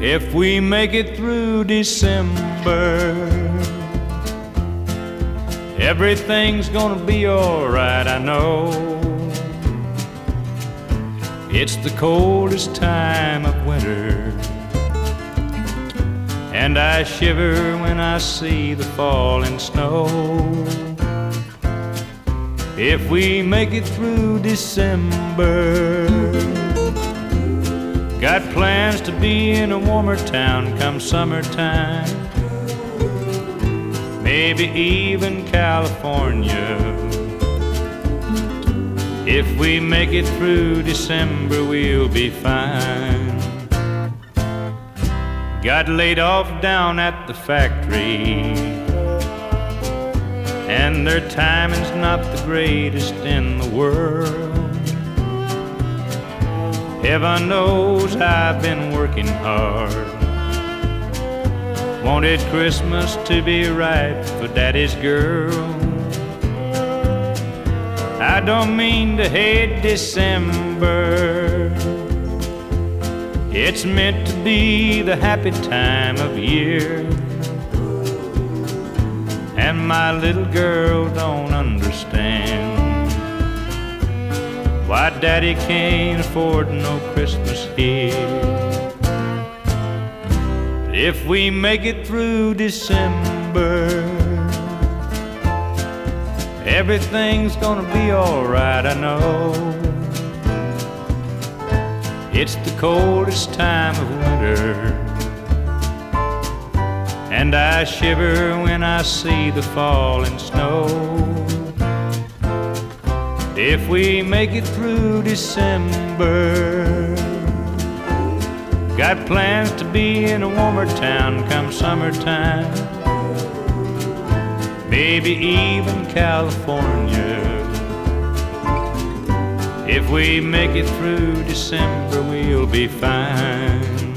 if we make it through December. Everything's gonna be alright, I know. It's the coldest time of winter, and I shiver when I see the falling snow. If we make it through December, got plans to be in a warmer town come summertime, maybe even California. If we make it through December, we'll be fine. Got laid off down at the factory, and their timing's not the greatest in the world. Heaven knows I've been working hard. Wanted Christmas to be right for Daddy's girl. I don't mean to hate December, it's meant to be the happy time of year. And my little girl don't understand why Daddy can't afford no Christmas here. If we make it through December, everything's gonna be alright, I know. It's the coldest time of winter, and I shiver when I see the falling snow. If we make it through December, got plans to be in a warmer town come summertime, maybe even California. If we make it through December, we'll be fine.